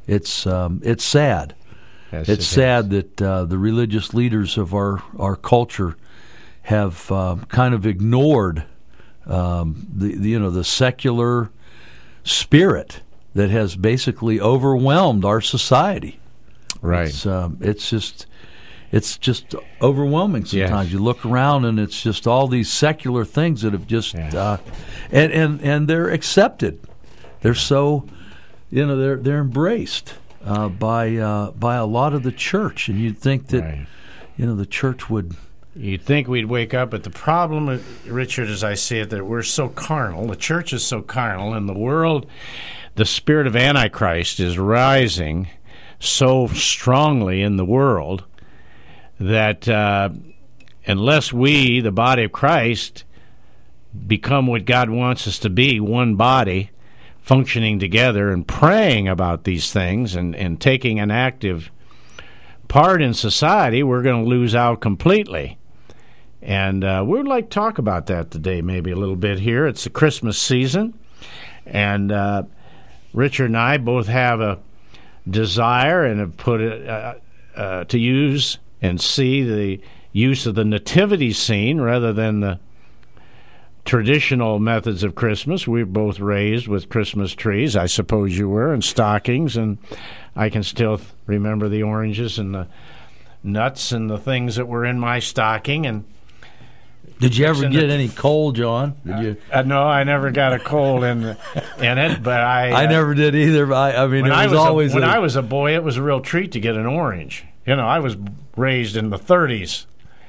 It's sad. Yes, It's sad that the religious leaders of our culture have kind of ignored the secular spirit that has basically overwhelmed our society. Right. It's just overwhelming sometimes. Yes. You look around and it's just all these secular things that have just and they're accepted. They're so they're embraced by a lot of the church, and you'd think that the church would. You'd think we'd wake up, but the problem, Richard, as I see it, that we're so carnal. The church is so carnal, and the world, the spirit of Antichrist is rising so strongly in the world that unless we, the body of Christ, become what God wants us to be, one body, functioning together and praying about these things and taking an active part in society, we're going to lose out completely. And we would like to talk about that today maybe a little bit here. It's the Christmas season, and Richard and I both have a desire and have put it to use and see the use of the nativity scene rather than the traditional methods of Christmas. We were both raised with Christmas trees, I suppose you were, and stockings, and I can still remember the oranges and the nuts and the things that were in my stocking. And did you ever get any coal, John? Did you? No, I never got a coal in it, but I never did either. I mean, it was always when I was a boy, it was a real treat to get an orange. I was raised in the 30s,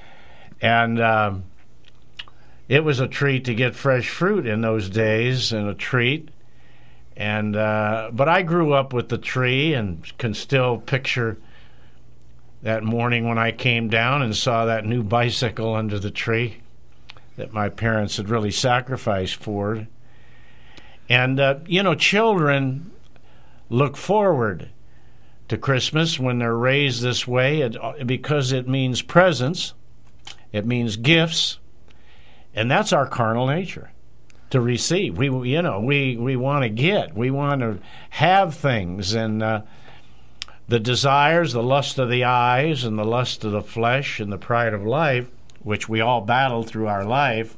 and it was a treat to get fresh fruit in those days, and a treat. And but I grew up with the tree and can still picture that morning when I came down and saw that new bicycle under the tree that my parents had really sacrificed for. And, children look forward to Christmas when they're raised this way because it means presents, it means gifts, and that's our carnal nature, to receive. We want to get, we want to have things, and the desires, the lust of the eyes, and the lust of the flesh, and the pride of life, which we all battle through our life,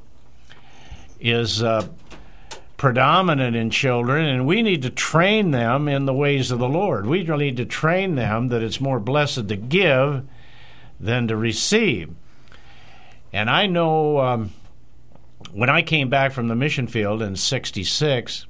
is predominant in children, and we need to train them in the ways of the Lord. We need to train them that it's more blessed to give than to receive. And I know when I came back from the mission field in '66,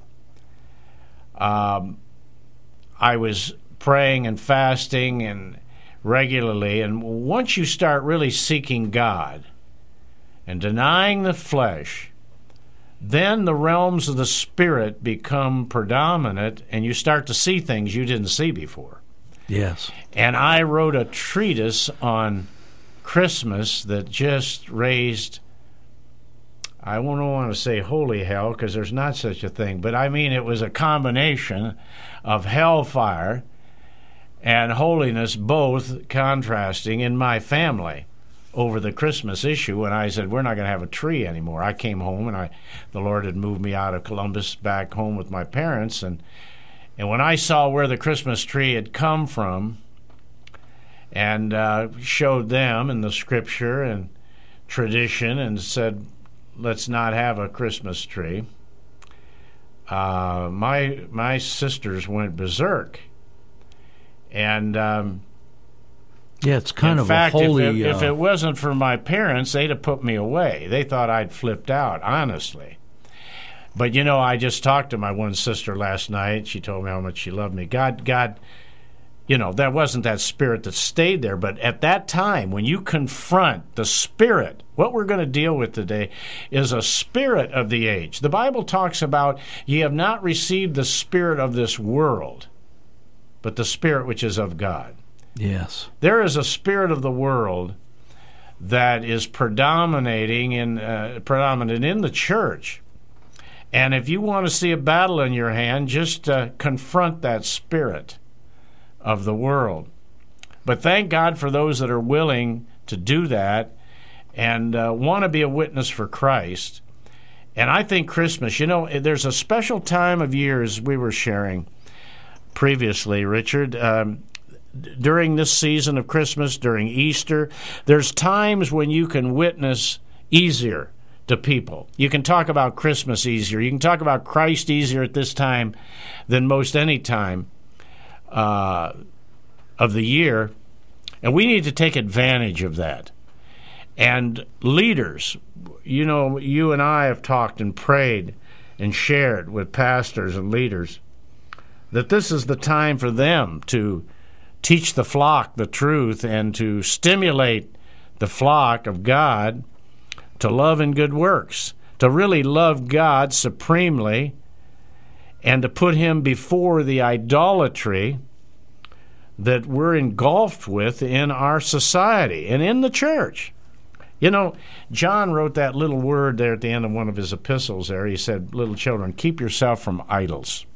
I was praying and fasting and regularly, and once you start really seeking God and denying the flesh, then the realms of the Spirit become predominant, and you start to see things you didn't see before. Yes. And I wrote a treatise on Christmas that just raised, I don't want to say holy hell, because there's not such a thing, but I mean it was a combination of hellfire and holiness, both contrasting in my family over the Christmas issue. And I said, we're not going to have a tree anymore. I came home, and the Lord had moved me out of Columbus back home with my parents. And when I saw where the Christmas tree had come from and showed them in the Scripture and tradition and said, let's not have a Christmas tree, my sisters went berserk. And it's kind of fact, a holy. If it wasn't for my parents, they'd have put me away. They thought I'd flipped out, honestly. But I just talked to my one sister last night. She told me how much she loved me. God, there wasn't that spirit that stayed there. But at that time, when you confront the spirit, what we're going to deal with today is a spirit of the age. The Bible talks about, ye have not received the spirit of this world, but the Spirit which is of God. Yes. There is a spirit of the world that is predominant in the church. And if you want to see a battle in your hand, just confront that spirit of the world. But thank God for those that are willing to do that and want to be a witness for Christ. And I think Christmas, there's a special time of year, as we were sharing, previously, Richard. During this season of Christmas, during Easter, there's times when you can witness easier to people. You can talk about Christmas easier. You can talk about Christ easier at this time than most any time of the year. And we need to take advantage of that. And leaders, you and I have talked and prayed and shared with pastors and leaders that this is the time for them to teach the flock the truth and to stimulate the flock of God to love and good works, to really love God supremely and to put Him before the idolatry that we're engulfed with in our society and in the church. John wrote that little word there at the end of one of his epistles there. He said, little children, keep yourself from idols.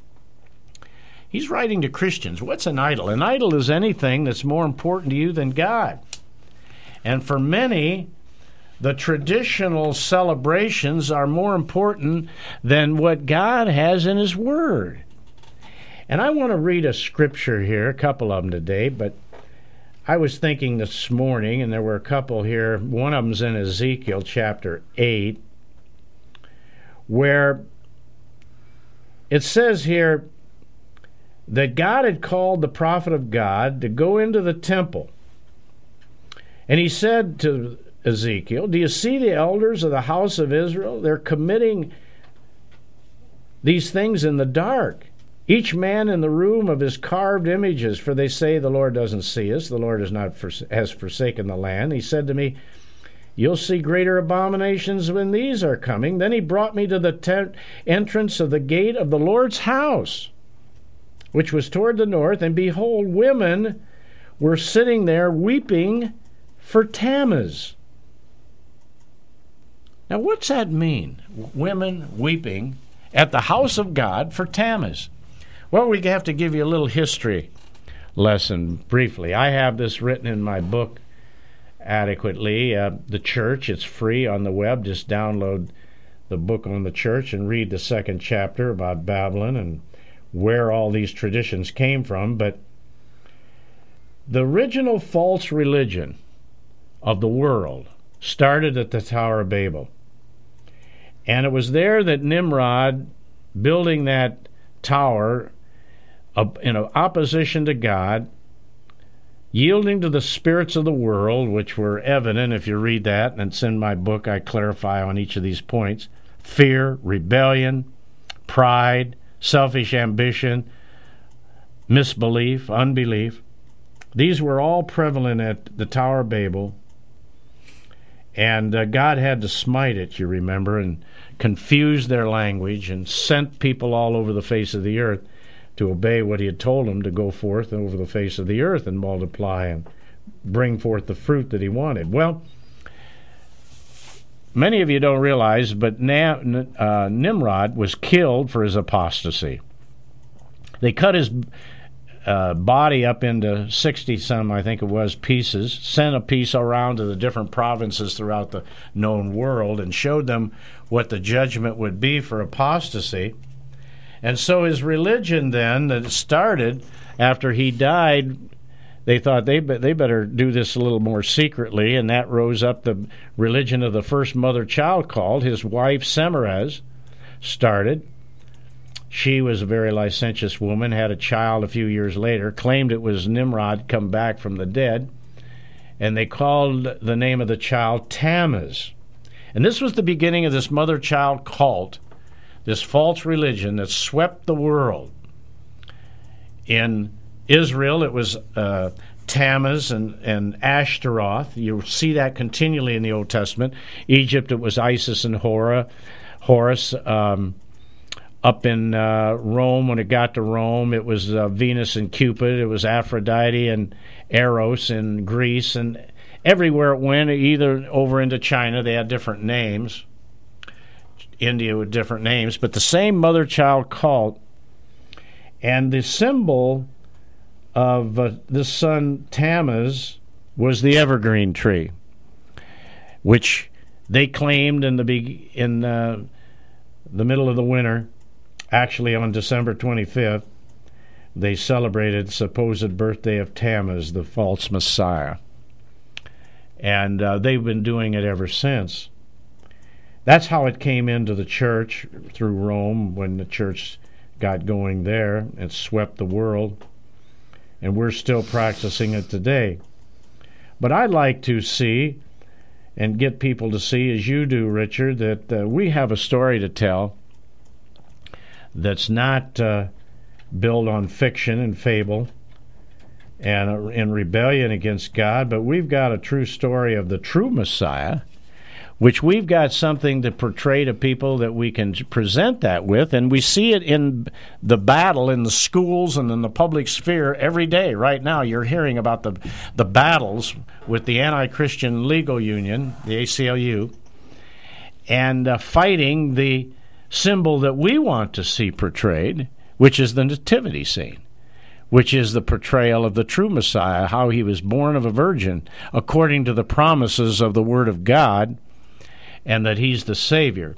He's writing to Christians. What's an idol? An idol is anything that's more important to you than God. And for many, the traditional celebrations are more important than what God has in His Word. And I want to read a scripture here, a couple of them today, but I was thinking this morning, and there were a couple here. One of them's in Ezekiel chapter 8, where it says here that God had called the prophet of God to go into the temple. And he said to Ezekiel, do you see the elders of the house of Israel? They're committing these things in the dark. Each man in the room of his carved images, for they say the Lord doesn't see us, the Lord has forsaken the land. He said to me, you'll see greater abominations when these are coming. Then he brought me to the entrance of the gate of the Lord's house, which was toward the north, and behold, women were sitting there weeping for Tammuz. Now, what's that mean? Women weeping at the house of God for Tammuz. Well, we have to give you a little history lesson briefly. I have this written in my book adequately. The church, it's free on the web. Just download the book on the church and read the second chapter about Babylon and where all these traditions came from. But the original false religion of the world started at the Tower of Babel. And it was there that Nimrod, building that tower in opposition to God, yielding to the spirits of the world, which were evident if you read that, and it's in my book, I clarify on each of these points: fear, rebellion, pride, selfish ambition, misbelief, unbelief. These were all prevalent at the Tower of Babel, and God had to smite it, you remember, and confuse their language and sent people all over the face of the earth to obey what He had told them to go forth over the face of the earth and multiply and bring forth the fruit that He wanted. Well, many of you don't realize, but Nimrod was killed for his apostasy. They cut his body up into 60-some, I think it was, pieces, sent a piece around to the different provinces throughout the known world, and showed them what the judgment would be for apostasy. And so his religion then, that started after he died, they thought they better do this a little more secretly, and that rose up the religion of the first mother-child cult. His wife, Semiramis, started. She was a very licentious woman, had a child a few years later, claimed it was Nimrod come back from the dead, and they called the name of the child Tammuz. And this was the beginning of this mother-child cult, this false religion that swept the world. In Israel, it was Tammuz and Ashtaroth. You see that continually in the Old Testament. Egypt, it was Isis and Horus. Up in Rome, when it got to Rome, it was Venus and Cupid. It was Aphrodite and Eros in Greece. And everywhere it went, either over into China, they had different names. India with different names, but the same mother-child cult. And the symbol of the sun Tammuz was the evergreen tree, which they claimed in the middle of the winter, actually on December 25th, they celebrated the supposed birthday of Tammuz, the false Messiah. And they've been doing it ever since. That's how it came into the church through Rome when the church got going there and swept the world. And we're still practicing it today. But I'd like to see and get people to see, as you do, Richard, that we have a story to tell that's not built on fiction and fable and in rebellion against God, but we've got a true story of the true Messiah, which we've got something to portray to people that we can present that with, and we see it in the battle in the schools and in the public sphere every day. Right now you're hearing about the battles with the anti-Christian legal union, the ACLU, and fighting the symbol that we want to see portrayed, which is the nativity scene, which is the portrayal of the true Messiah, how he was born of a virgin according to the promises of the Word of God, and that he's the Savior.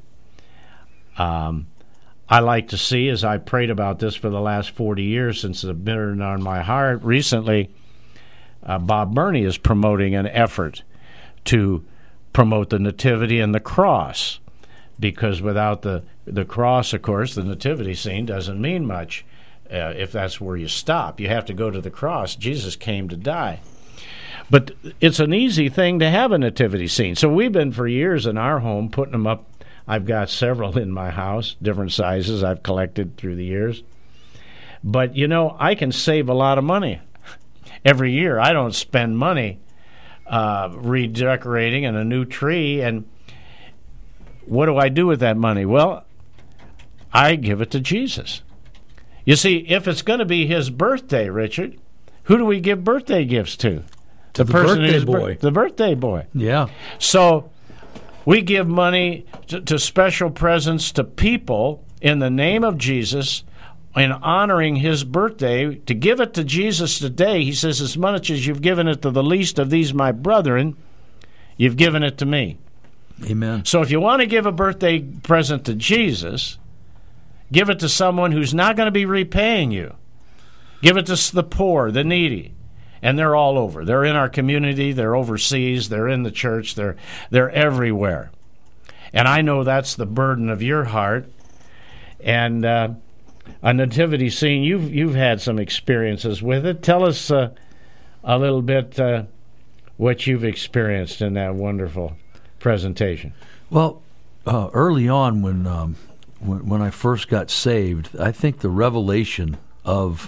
I like to see, as I prayed about this for the last 40 years since it's been on my heart, recently Bob Burney is promoting an effort to promote the nativity and the cross, because without the cross, of course, the nativity scene doesn't mean much if that's where you stop. You have to go to the cross. Jesus came to die. But it's an easy thing to have a nativity scene. So we've been for years in our home putting them up. I've got several in my house, different sizes I've collected through the years. But, you know, I can save a lot of money every year. I don't spend money redecorating and a new tree. And what do I do with that money? Well, I give it to Jesus. You see, if it's going to be his birthday, Richard, who do we give birthday gifts to? The birthday boy. The birthday boy. Yeah. So we give money to special presents to people in the name of Jesus in honoring his birthday. To give it to Jesus today, he says, as much as you've given it to the least of these my brethren, you've given it to me. Amen. So if you want to give a birthday present to Jesus, give it to someone who's not going to be repaying you. Give it to the poor, the needy. And they're all over. They're in our community. They're overseas. They're in the church. They're everywhere. And I know that's the burden of your heart. And a nativity scene, you've had some experiences with it. Tell us a little bit what you've experienced in that wonderful presentation. Well, early on when I first got saved, I think the revelation of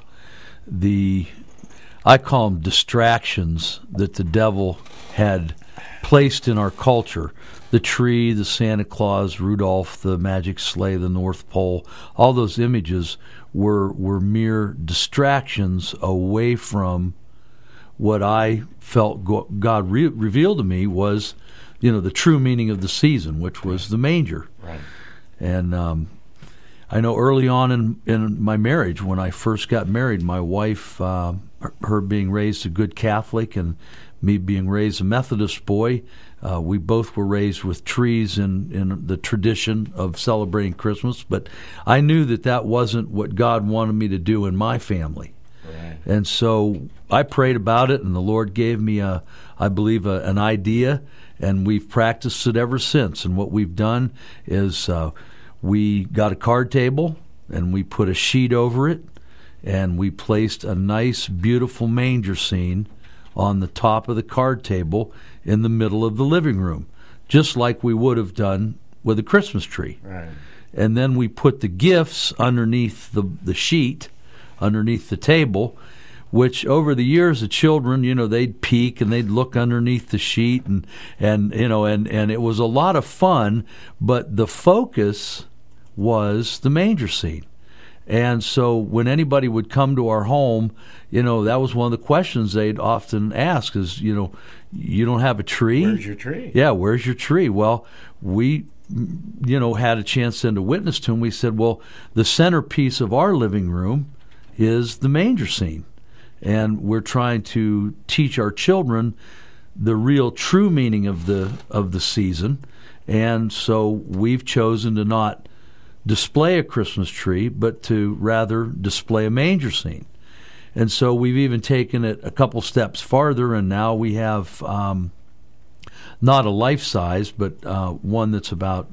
I call them distractions that the devil had placed in our culture. The tree, the Santa Claus, Rudolph, the magic sleigh, the North Pole, all those images were mere distractions away from what I felt God revealed to me was, the true meaning of the season, which was the manger. Right. And I know early on in my marriage, when I first got married, my wife, her being raised a good Catholic and me being raised a Methodist boy, we both were raised with trees in the tradition of celebrating Christmas. But I knew that wasn't what God wanted me to do in my family. Right. And so I prayed about it, and the Lord gave me, I believe, an idea, and we've practiced it ever since. And what we've done is we got a card table, and we put a sheet over it, and we placed a nice, beautiful manger scene on the top of the card table in the middle of the living room, just like we would have done with a Christmas tree. Right. And then we put the gifts underneath the sheet, underneath the table, which over the years the children, they'd peek and they'd look underneath the sheet, and it was a lot of fun, but the focus was the manger scene. And so when anybody would come to our home, that was one of the questions they'd often ask is, you don't have a tree? Where's your tree? Yeah, where's your tree? Well, we, had a chance then to witness to them. We said, well, the centerpiece of our living room is the manger scene. And we're trying to teach our children the real true meaning of the season. And so we've chosen to not display a Christmas tree, but to rather display a manger scene. And so we've even taken it a couple steps farther, and now we have not a life size, but one that's about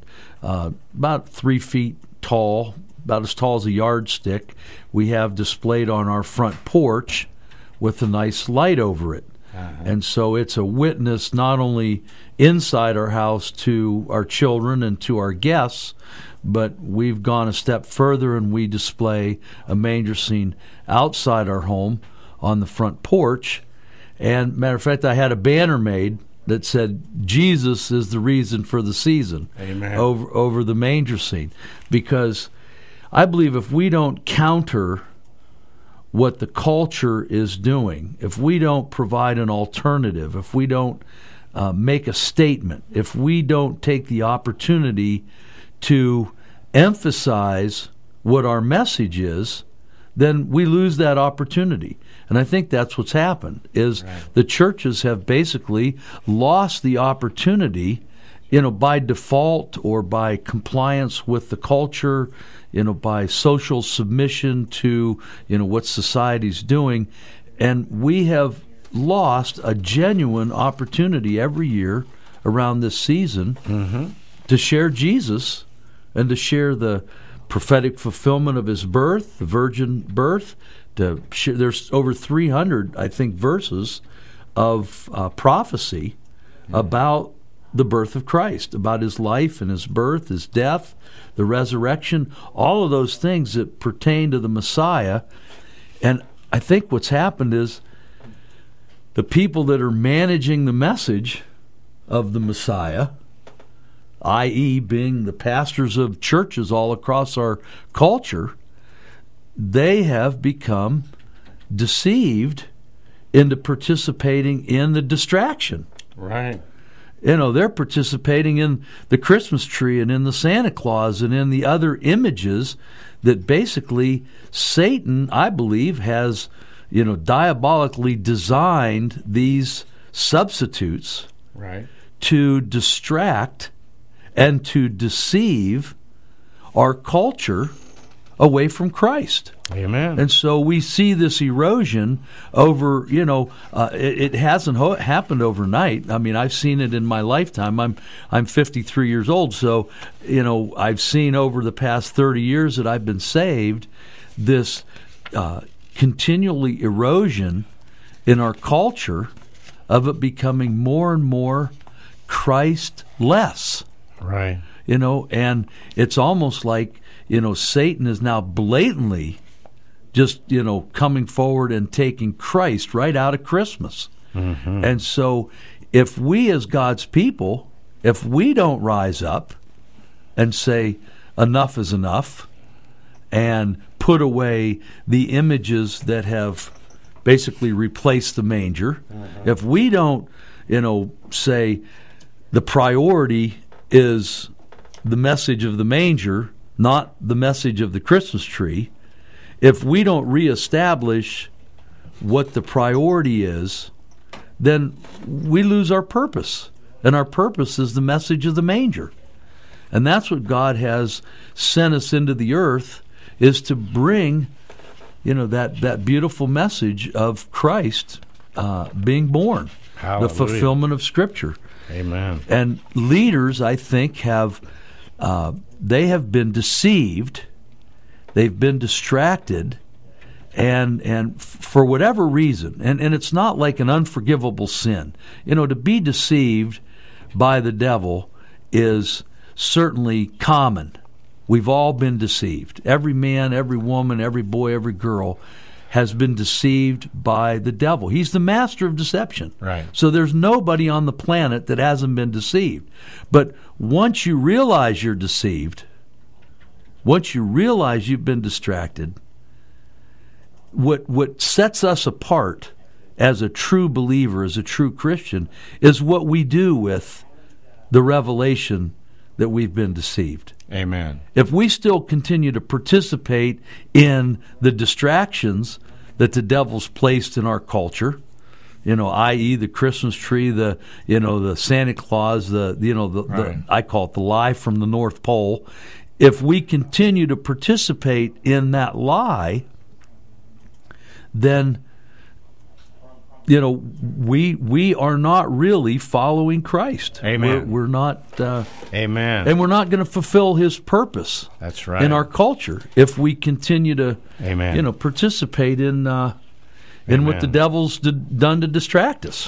3 feet tall, about as tall as a yardstick. We have displayed on our front porch with a nice light over it. And so it's a witness not only inside our house to our children and to our guests, but we've gone a step further and we display a manger scene outside our home on the front porch. And matter of fact, I had a banner made that said, "Jesus is the reason for the season." Amen. over the manger scene. Because I believe if we don't counter what the culture is doing, if we don't provide an alternative, if we don't make a statement, if we don't take the opportunity to emphasize what our message is, then we lose that opportunity. And I think that's what's happened, is the churches have basically lost the opportunity, by default or by compliance with the culture, by social submission to, what society's doing. And we have lost a genuine opportunity every year around this season to share Jesus and to share the prophetic fulfillment of his birth, the virgin birth. There's over 300, I think, verses of prophecy about the birth of Christ, about his life and his birth, his death, the resurrection, all of those things that pertain to the Messiah. And I think what's happened is the people that are managing the message of the Messiah, i.e. being the pastors of churches all across our culture, they have become deceived into participating in the distraction. Right. They're participating in the Christmas tree and in the Santa Claus and in the other images that basically Satan, I believe, has, diabolically designed these substitutes to distract and to deceive our culture away from Christ. Amen. And so we see this erosion over, it hasn't happened overnight. I mean, I've seen it in my lifetime. I'm 53 years old, so, I've seen over the past 30 years that I've been saved this continually erosion in our culture of it becoming more and more Christ-less. Right. And it's almost like, Satan is now blatantly just, coming forward and taking Christ right out of Christmas. Mm-hmm. And so if we as God's people, if we don't rise up and say enough is enough and put away the images that have basically replaced the manger, if we don't, say the priority is the message of the manger, not the message of the Christmas tree, if we don't reestablish what the priority is, then we lose our purpose. And our purpose is the message of the manger. And that's what God has sent us into the earth, is to bring, that beautiful message of Christ being born. Hallelujah. The fulfillment of Scripture. Amen. And leaders, I think, have been deceived, they've been distracted, and for whatever reason, and it's not like an unforgivable sin. To be deceived by the devil is certainly common. We've all been deceived. Every man, every woman, every boy, every girl has been deceived by the devil. He's the master of deception. Right. So there's nobody on the planet that hasn't been deceived. But once you realize you're deceived, once you realize you've been distracted, what sets us apart as a true believer, as a true Christian, is what we do with the revelation that we've been deceived. Amen. If we still continue to participate in the distractions that the devil's placed in our culture, i.e. the Christmas tree, the Santa Claus, the I call it the lie from the North Pole. If we continue to participate in that lie, then we are not really following Christ. Amen. We're not. Amen. And we're not going to fulfill His purpose. That's right. In our culture, if we continue to, Amen. Participate in what the devil's done to distract us.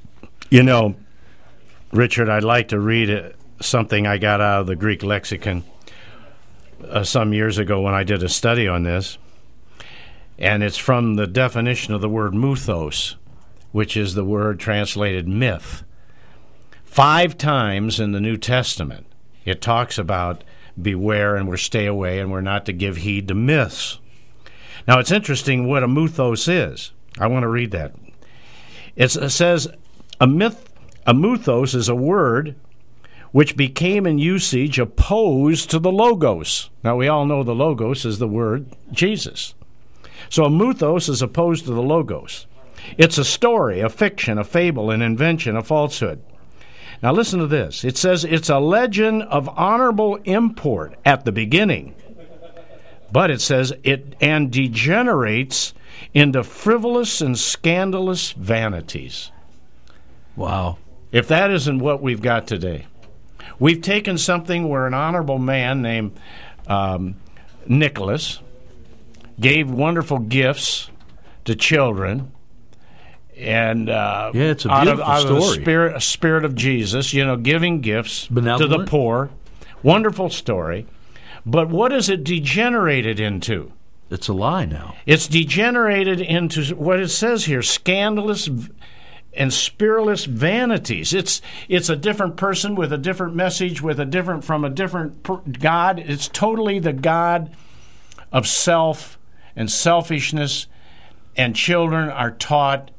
Richard, I'd like to read something I got out of the Greek lexicon some years ago when I did a study on this, and it's from the definition of the word mythos, which is the word translated myth. 5 times in the New Testament, it talks about beware and we're stay away and we're not to give heed to myths. Now, it's interesting what a mythos is. I want to read that. It says, a mythos is a word which became in usage opposed to the logos. Now, we all know the logos is the word Jesus. So a mythos is opposed to the logos. It's a story, a fiction, a fable, an invention, a falsehood. Now listen to this. It says it's a legend of honorable import at the beginning. But it says it and degenerates into frivolous and scandalous vanities. Wow. If that isn't what we've got today. We've taken something where an honorable man named Nicholas gave wonderful gifts to children, and it's a beautiful out of story. the spirit of Jesus, giving gifts Benevolent. to the poor. Wonderful story. But what is it degenerated into? It's a lie now. It's degenerated into what it says here, scandalous and spiritless vanities. It's a different person with a different message, from a different God. It's totally the God of self and selfishness, and children are taught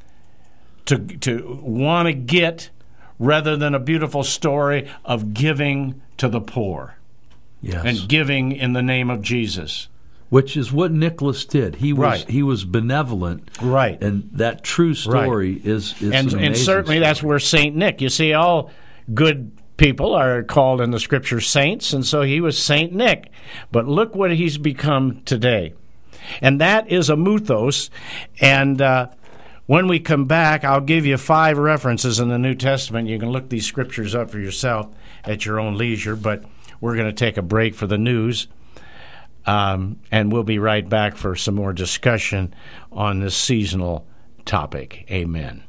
to want to get rather than a beautiful story of giving to the poor. Yes. And giving in the name of Jesus. Which is what Nicholas did. He was Right. he was benevolent. Right. And that true story is an and amazing certainly story. that's where Saint Nick. You see, all good people are called in the Scripture saints, and so he was Saint Nick. But look what he's become today. And that is a mythos. And when we come back, I'll give you 5 references in the New Testament. You can look these scriptures up for yourself at your own leisure, but we're going to take a break for the news. And we'll be right back for some more discussion on this seasonal topic. Amen.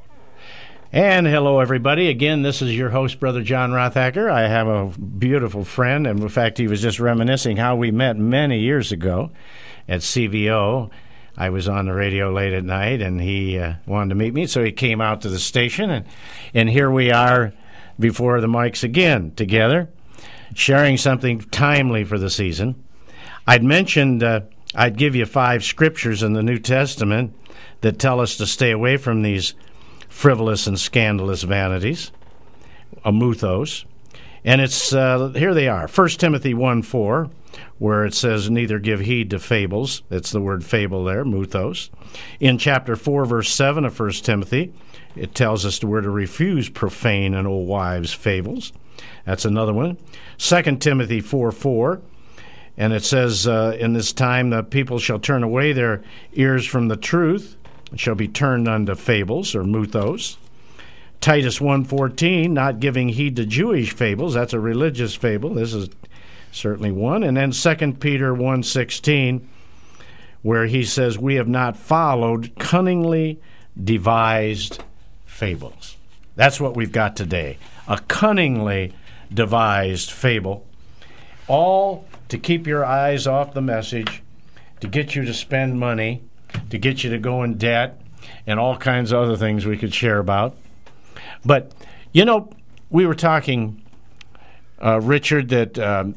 And hello, everybody. Again, this is your host, Brother John Rothacker. I have a beautiful friend, and in fact, he was just reminiscing how we met many years ago at CVO. I was on the radio late at night, and he wanted to meet me, so he came out to the station, and here we are before the mics again together, sharing something timely for the season. I'd mentioned I'd give you 5 scriptures in the New Testament that tell us to stay away from these frivolous and scandalous vanities, a mythos. And it's here they are. 1 Timothy 1:4, where it says, neither give heed to fables. It's the word fable there, mythos. In chapter 4, verse 7 of 1 Timothy, it tells us we're to refuse profane and old wives' fables. That's another one. 2 Timothy 4:4, and it says, in this time the people shall turn away their ears from the truth, and shall be turned unto fables, or mythos. Titus 1:14, not giving heed to Jewish fables. That's a religious fable. This is certainly one. And then 2 Peter 1:16, where he says, we have not followed cunningly devised fables. That's what we've got today, a cunningly devised fable, all to keep your eyes off the message, to get you to spend money, to get you to go in debt, and all kinds of other things we could share about. But, we were talking, Richard, that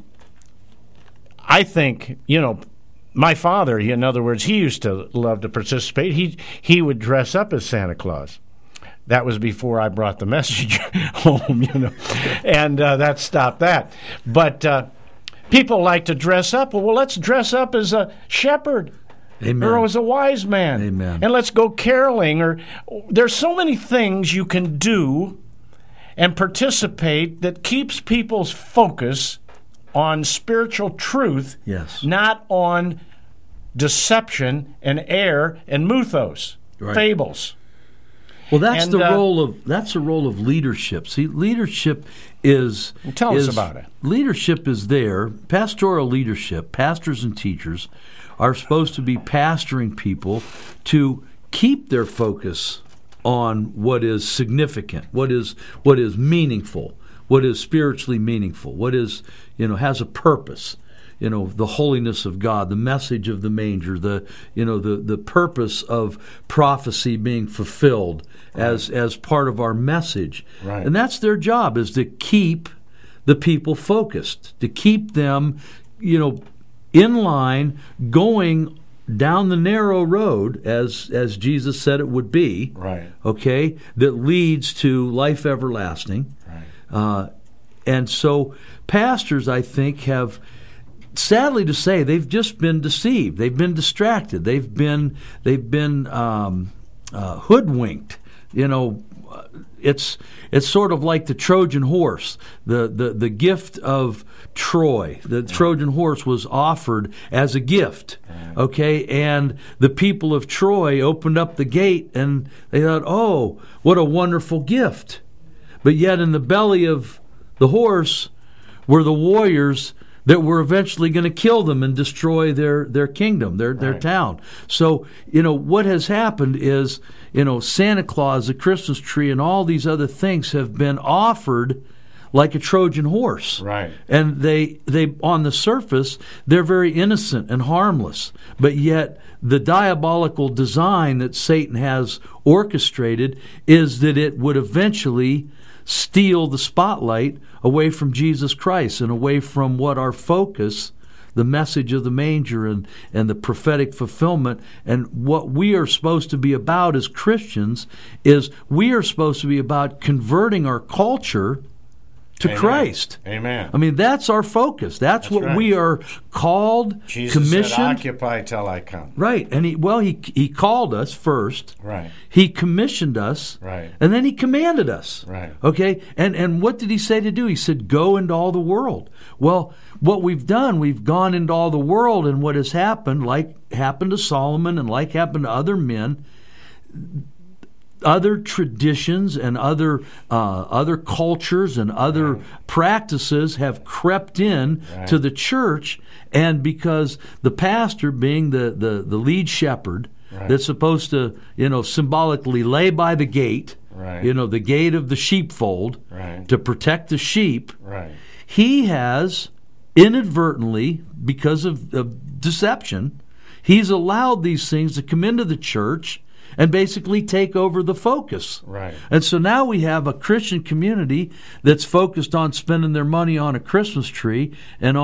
I think, my father, in other words, he used to love to participate. He would dress up as Santa Claus. That was before I brought the message home, and that stopped that. But people like to dress up. Well, let's dress up as a shepherd. Amen. Or as a wise man. Amen. And let's go caroling. Or there's so many things you can do and participate that keeps people's focus on spiritual truth, Yes. not on deception and error and mythos, fables. Well, that's the role of leadership. See, leadership is tell us about it. Leadership is there. Pastoral leadership, pastors and teachers are supposed to be pastoring people to keep their focus on what is significant, what is meaningful, what is spiritually meaningful, what is, has a purpose. The holiness of God, the message of the manger, the purpose of prophecy being fulfilled as part of our message. Right. And that's their job, is to keep the people focused, to keep them, in line, going down the narrow road, as Jesus said it would be, right? Okay, that leads to life everlasting. Right. And so pastors, I think, have, sadly to say, they've just been deceived. They've been distracted. They've been hoodwinked. It's sort of like the Trojan horse, the gift of Troy. The Trojan horse was offered as a gift, okay? And the people of Troy opened up the gate and they thought, oh, what a wonderful gift. But yet in the belly of the horse were the warriors that were eventually going to kill them and destroy their kingdom, their town. So, what has happened is, Santa Claus, the Christmas tree, and all these other things have been offered like a Trojan horse. Right. And they on the surface, they're very innocent and harmless. But yet the diabolical design that Satan has orchestrated is that it would eventually steal the spotlight away from Jesus Christ and away from what our focus, the message of the manger and the prophetic fulfillment, and what we are supposed to be about as Christians is we are supposed to be about converting our culture to Amen. Christ. Amen. I mean, that's our focus. That's what right. we are called, Jesus commissioned. said, "Occupy till I come." Right. And he called us first. Right. He commissioned us. Right. And then he commanded us. Right. Okay? And what did he say to do? He said, go into all the world. Well, what we've done, we've gone into all the world, and what has happened, like happened to Solomon and like happened to other men, other traditions and other cultures and other practices have crept in to the church, and because the pastor, being the lead shepherd, that's supposed to symbolically lay by the gate, the gate of the sheepfold, to protect the sheep, he has inadvertently, because of deception, he's allowed these things to come into the church and basically take over the focus. Right. And so now we have a Christian community that's focused on spending their money on a Christmas tree and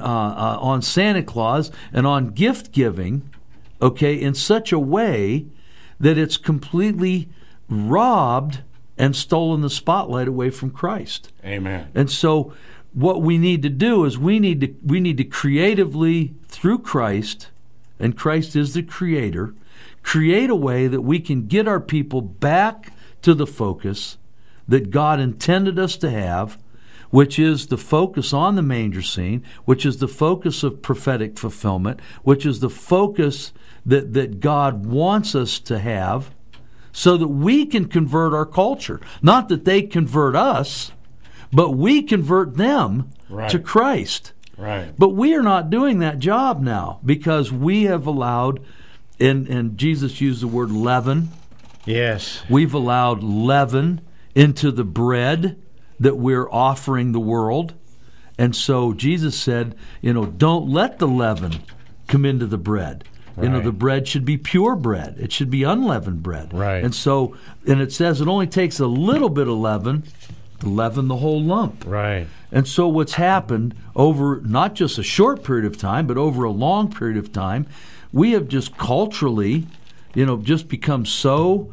on Santa Claus and on gift giving, okay, in such a way that it's completely robbed and stolen the spotlight away from Christ. Amen. And so what we need to do is we need to creatively, through Christ, and Christ is the creator, create a way that we can get our people back to the focus that God intended us to have, which is the focus on the manger scene, which is the focus of prophetic fulfillment, which is the focus that God wants us to have, so that we can convert our culture. Not that they convert us, but we convert them to Christ. Right. But we are not doing that job now because we have allowed, and Jesus used the word leaven. Yes. We've allowed leaven into the bread that we're offering the world. And so Jesus said, don't let the leaven come into the bread. Right. The bread should be pure bread. It should be unleavened bread. Right. And so, and it says it only takes a little bit of leaven to leaven the whole lump. Right. And so what's happened over not just a short period of time, but over a long period of time, we have just culturally, just become so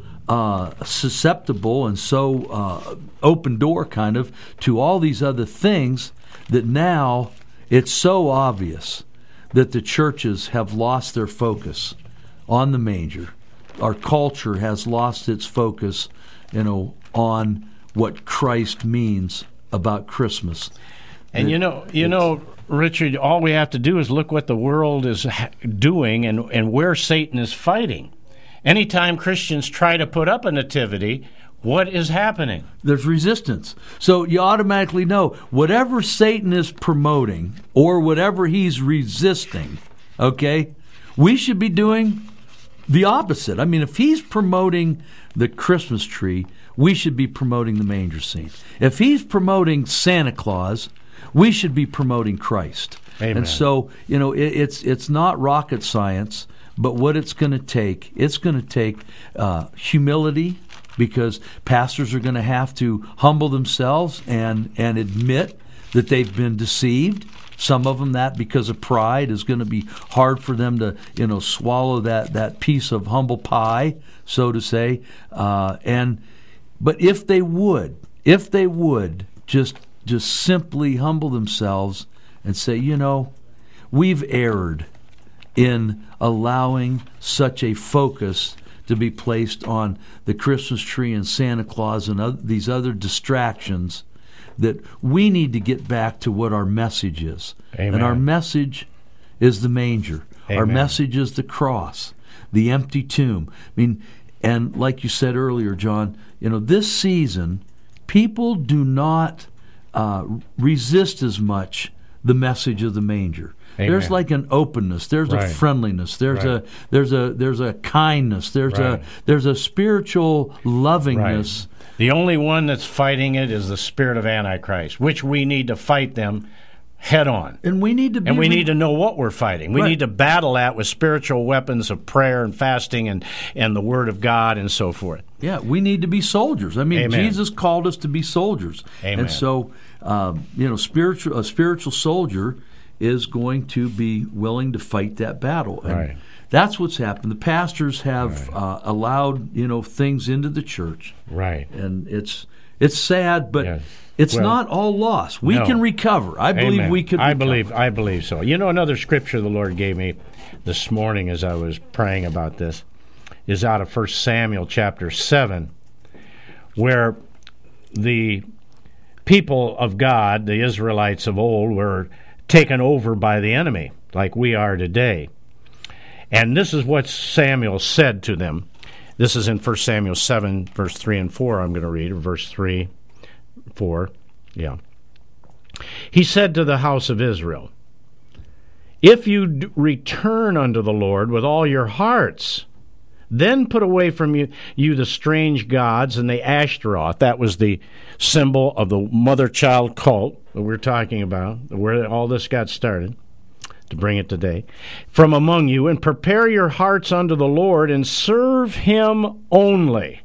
susceptible and so open door kind of to all these other things that now it's so obvious that the churches have lost their focus on the manger. Our culture has lost its focus, on what Christ means about Christmas. And you know, Richard, all we have to do is look what the world is doing and where Satan is fighting. Anytime Christians try to put up a nativity, what is happening? There's resistance. So you automatically know whatever Satan is promoting or whatever he's resisting, okay, we should be doing the opposite. I mean, if he's promoting the Christmas tree, we should be promoting the manger scene. If he's promoting Santa Claus, we should be promoting Christ. Amen. And so, it's not rocket science, but what it's going to take humility, because pastors are going to have to humble themselves and admit that they've been deceived. Some of them, that because of pride, is going to be hard for them to swallow that piece of humble pie, so to say. But if they would just simply humble themselves and say, we've erred in allowing such a focus to be placed on the Christmas tree and Santa Claus and these other distractions, that we need to get back to what our message is. Amen. And our message is the manger. Amen. Our message is the cross, the empty tomb. I mean, and like you said earlier, John, this season, people do not resist as much the message of the manger. Amen. There's like an openness. There's right. a friendliness. There's right. there's a kindness. There's right. there's a spiritual lovingness. Right. The only one that's fighting it is the spirit of Antichrist, which we need to fight them head on. And we need to need to know what we're fighting. We right. need to battle that with spiritual weapons of prayer and fasting and the Word of God and so forth. Yeah, we need to be soldiers. I mean, Amen. Jesus called us to be soldiers. Amen. And so, a spiritual soldier is going to be willing to fight that battle. And right. that's what's happened. The pastors have right. Allowed things into the church. Right. And it's sad, but yeah. it's not all lost. We can recover. I believe Amen. we can recover. I believe so. Another scripture the Lord gave me this morning as I was praying about this is out of 1 Samuel chapter 7, where the people of God, the Israelites of old, were taken over by the enemy, like we are today. And this is what Samuel said to them. This is in 1 Samuel 7, verse 3 and 4, I'm going to read, verse 3, 4, yeah. He said to the house of Israel, "If you return unto the Lord with all your hearts, then put away from you the strange gods and the Ashtaroth." That was the symbol of the mother-child cult that we're talking about, where all this got started, to bring it today. "From among you, and prepare your hearts unto the Lord, and serve him only.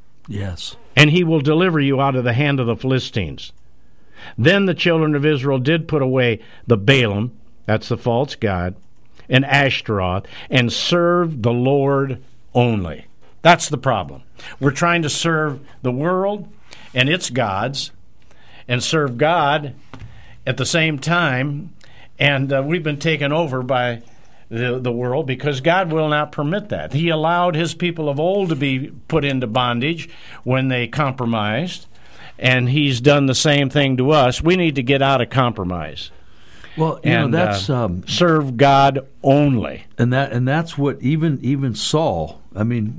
Yes. And he will deliver you out of the hand of the Philistines." Then the children of Israel did put away the Balaam, that's the false god, and Ashtaroth, and served the Lord only. That's the problem. We're trying to serve the world and its gods and serve God at the same time, and we've been taken over by the world because God will not permit that. He allowed his people of old to be put into bondage when they compromised, and he's done the same thing to us. We need to get out of compromise. Well, that's serve God only, and that's what even Saul. I mean,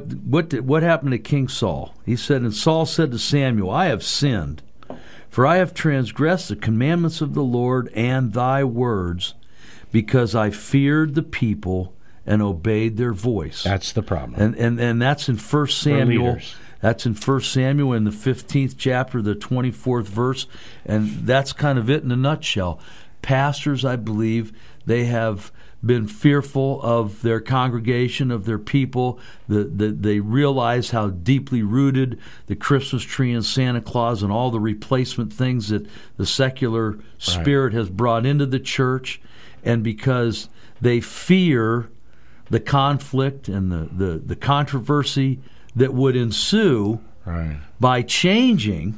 what happened to King Saul? He said, and Saul said to Samuel, "I have sinned, for I have transgressed the commandments of the Lord and thy words, because I feared the people and obeyed their voice." That's the problem. And that's in 1 Samuel. That's in 1 Samuel in the 15th chapter, the 24th verse, and that's kind of it in a nutshell. Pastors, I believe, they have been fearful of their congregation, of their people. They realize how deeply rooted the Christmas tree and Santa Claus and all the replacement things that the secular spirit has brought into the church. And because they fear the conflict and the controversy that would ensue by changing,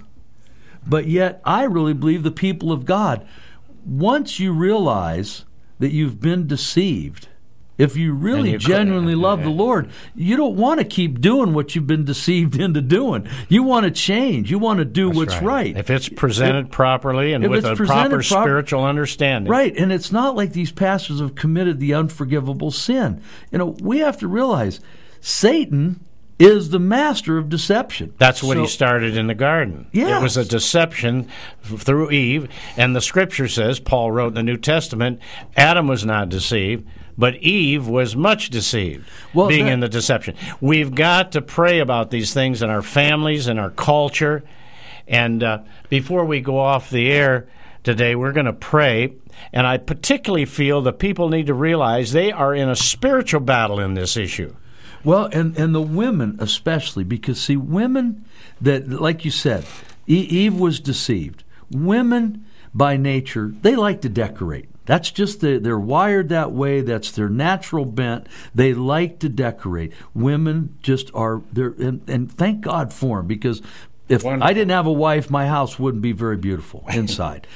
but yet I really believe the people of God, once you realize that you've been deceived, If you really you genuinely love the Lord, you don't want to keep doing what you've been deceived into doing. You want to change. You want to do what's right. If it's presented properly and with a proper spiritual understanding. Right, and it's not like these pastors have committed the unforgivable sin. We have to realize Satan is the master of deception. That's what he started in the garden. Yes. It was a deception through Eve, and the Scripture says, Paul wrote in the New Testament, Adam was not deceived, but Eve was much deceived, in the deception. We've got to pray about these things in our families, in our culture, and before we go off the air today, we're going to pray, and I particularly feel that people need to realize they are in a spiritual battle in this issue. Well, and the women especially, because, see, women that, like you said, Eve was deceived. Women, by nature, they like to decorate. That's just, they're wired that way. That's their natural bent. They like to decorate. Women just are, and thank God for them, because if I didn't have a wife, my house wouldn't be very beautiful inside.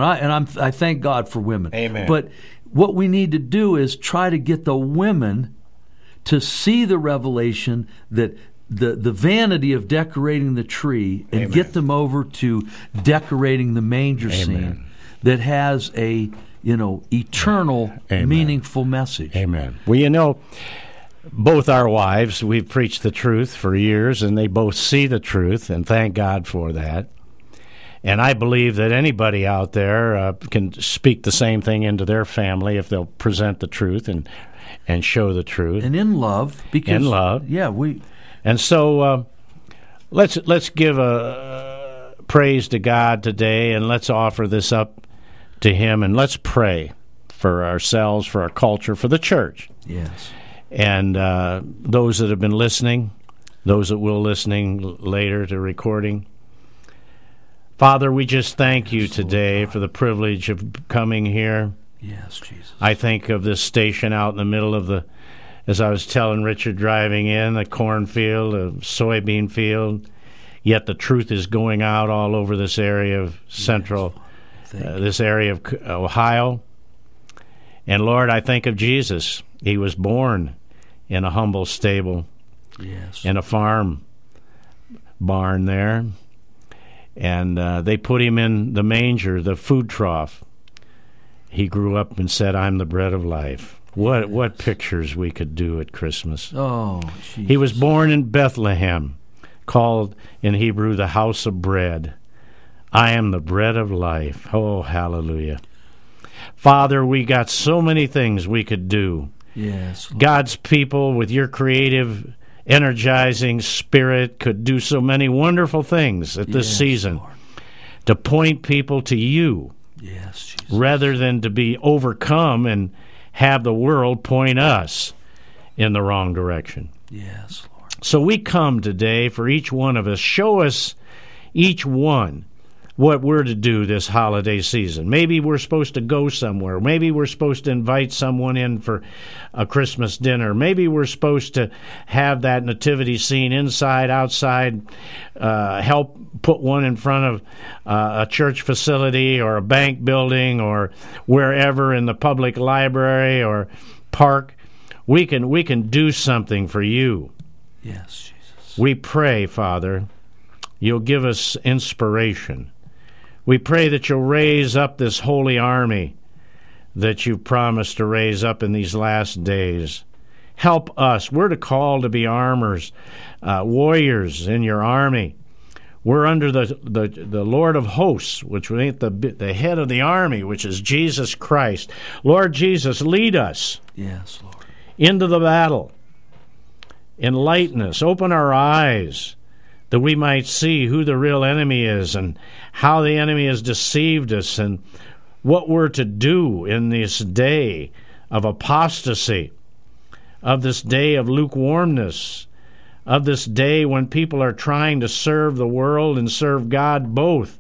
I thank God for women. Amen. But what we need to do is try to get the women to see the revelation that the vanity of decorating the tree, and Amen. get them over to decorating the manger scene that has a eternal, Amen. meaningful message. Amen. Well, both our wives, we've preached the truth for years, and they both see the truth, and thank God for that. And I believe that anybody out there can speak the same thing into their family if they'll present the truth and show the truth. And in love. Because, in love. Yeah, And so let's give a praise to God today, and let's offer this up to Him, and let's pray for ourselves, for our culture, for the church. Yes. And those that have been listening, those that will listening later to recording. Father, we just thank you today for the privilege of coming here. Yes, Jesus. I think of this station out in the middle of as I was telling Richard driving in, a cornfield, a soybean field, yet the truth is going out all over this area of central, this area of Ohio. And Lord, I think of Jesus. He was born in a humble stable, in a farm barn there, and they put him in the manger, the food trough. He grew up and said, "I'm the bread of life." What pictures we could do at Christmas. Oh, Jesus. He was born in Bethlehem, called in Hebrew the house of bread. I am the bread of life. Oh, hallelujah. Father, we got so many things we could do. Yes, Lord. God's people, with your creative, energizing spirit, could do so many wonderful things at this season, Lord. To point people to you. Yes, Jesus. Rather than to be overcome and have the world point us in the wrong direction. Yes, Lord. So we come today for each one of us. Show us each one what we're to do this holiday season. Maybe we're supposed to go somewhere. Maybe we're supposed to invite someone in for a Christmas dinner. Maybe we're supposed to have that nativity scene inside, outside, help put one in front of a church facility or a bank building or wherever in the public library or park. We can do something for you. Yes, Jesus. We pray, Father, you'll give us inspiration. We pray that you'll raise up this holy army that you've promised to raise up in these last days. Help us. We're called to be armors, warriors in your army. We're under the Lord of hosts, which ain't the head of the army, which is Jesus Christ. Lord Jesus, lead us. Yes, Lord. Into the battle. Enlighten us. Open our eyes, that we might see who the real enemy is and how the enemy has deceived us and what we're to do in this day of apostasy, of this day of lukewarmness, of this day when people are trying to serve the world and serve God both.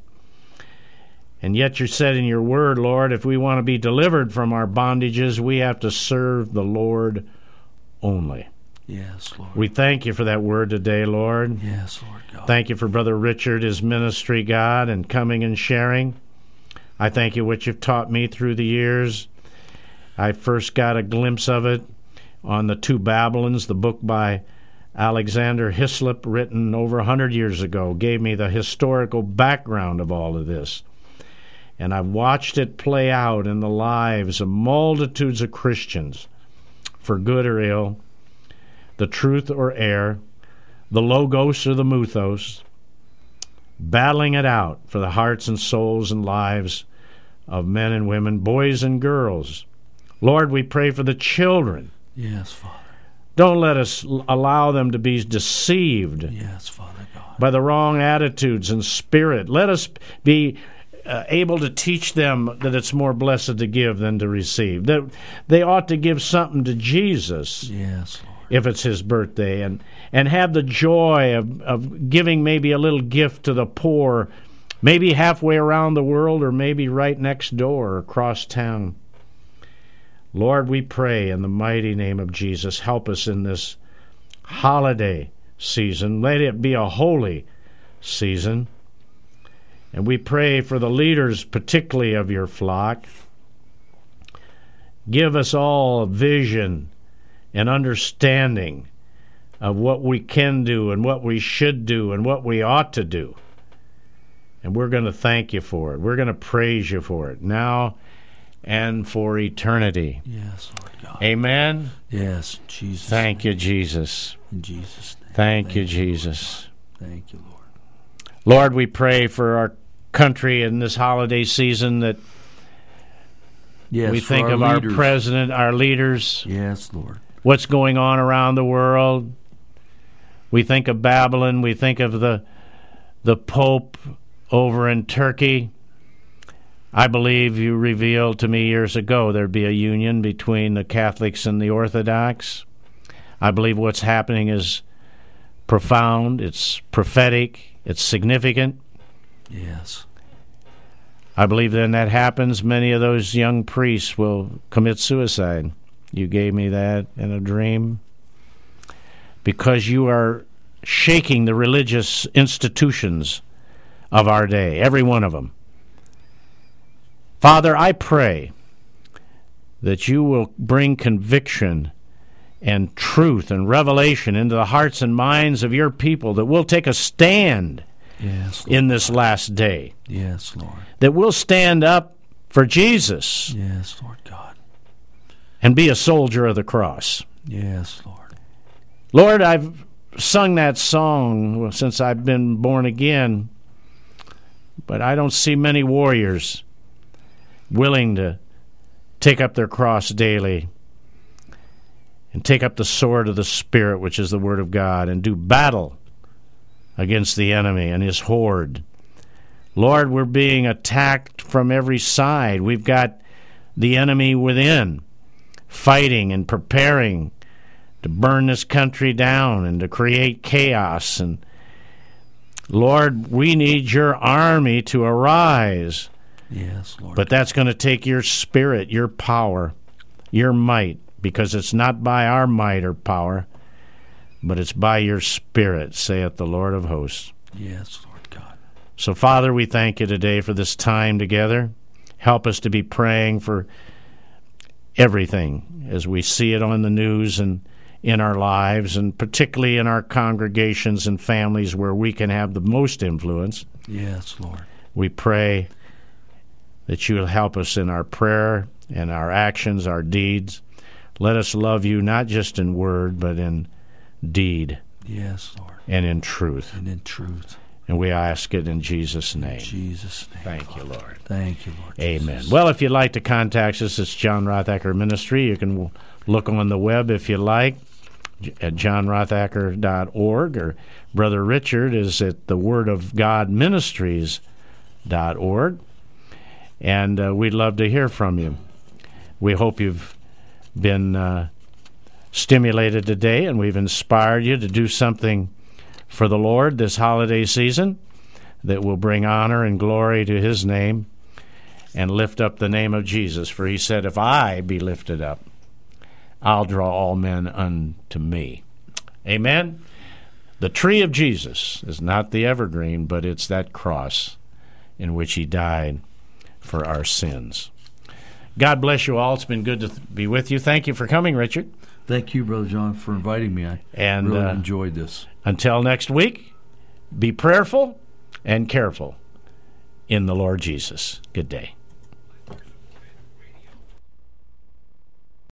And yet you said in your word, Lord, if we want to be delivered from our bondages, we have to serve the Lord only. Yes, Lord. We thank you for that word today, Lord. Yes, Lord God. Thank you for Brother Richard, his ministry, God, and coming and sharing. I thank you what you've taught me through the years. I first got a glimpse of it on the two Babylons, the book by Alexander Hislop, written over 100 years ago, gave me the historical background of all of this. And I've watched it play out in the lives of multitudes of Christians, for good or ill, the truth or error, the logos or the muthos, battling it out for the hearts and souls and lives of men and women, boys and girls. Lord, we pray for the children. Yes, Father. Don't let us allow them to be deceived Yes, Father God. by the wrong attitudes and spirit. Let us be able to teach them that it's more blessed to give than to receive. That they ought to give something to Jesus. Yes, Lord. If it's his birthday, and have the joy of giving maybe a little gift to the poor, maybe halfway around the world or maybe right next door or across town. Lord, we pray in the mighty name of Jesus, help us in this holiday season. Let it be a holy season. And we pray for the leaders, particularly of your flock. Give us all a vision and understanding of what we can do and what we should do and what we ought to do. And we're going to thank you for it. We're going to praise you for it now and for eternity. Yes, Lord God. Amen. Yes, Jesus. Thank you, Jesus. In Jesus' name. Thank you, Jesus. Thank you, Lord. Lord, we pray for our country in this holiday season, that Yes, we for think our of leaders. our president, our leaders, Yes, Lord. what's going on around the world. We think of Babylon. We think of the Pope over in Turkey. I believe you revealed to me years ago there'd be a union between the Catholics and the Orthodox. I believe what's happening is profound. It's prophetic. It's significant. Yes. I believe then that happens, many of those young priests will commit suicide. You gave me that in a dream. Because you are shaking the religious institutions of our day, every one of them. Father, I pray that you will bring conviction and truth and revelation into the hearts and minds of your people, that we'll take a stand Yes, Lord. in this last day, Yes, Lord. that we'll stand up for Jesus Yes, Lord God. and be a soldier of the cross. Yes, Lord. Lord, I've sung that song since I've been born again, but I don't see many warriors willing to take up their cross daily and take up the sword of the Spirit, which is the Word of God, and do battle against the enemy and his horde. Lord, we're being attacked from every side. We've got the enemy within, fighting and preparing to burn this country down and to create chaos. And Lord, we need your army to arise. Yes, Lord. But that's going to take your spirit, your power, your might, because it's not by our might or power, but it's by your Spirit, saith the Lord of hosts. Yes, Lord God. So, Father, we thank you today for this time together. Help us to be praying for everything as we see it on the news and in our lives, and particularly in our congregations and families where we can have the most influence. Yes, Lord. We pray that you will help us in our prayer and our actions, our deeds. Let us love you not just in word, but in deed Yes, Lord. and in truth. And in truth. And we ask it in Jesus' name. In Jesus' name. Thank Father. you, Lord. Thank you, Lord. Amen. Jesus. Well, if you'd like to contact us, it's John Rothacker Ministry. You can look on the web if you like at johnrothacker.org, or Brother Richard is at thewordofgodministries.org. And we'd love to hear from you. We hope you've been stimulated today, and we've inspired you to do something for the Lord this holiday season that will bring honor and glory to his name and lift up the name of Jesus. For he said, if I be lifted up, I'll draw all men unto me. Amen? The tree of Jesus is not the evergreen, but it's that cross in which he died for our sins. God bless you all. It's been good to be with you. Thank you for coming, Richard. Thank you, Brother John, for inviting me. I really enjoyed this. Until next week, be prayerful and careful in the Lord Jesus. Good day.